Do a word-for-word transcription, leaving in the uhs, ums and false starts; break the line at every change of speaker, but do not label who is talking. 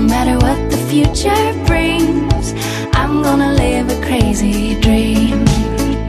matter what the future brings, I'm gonna live a crazy dream.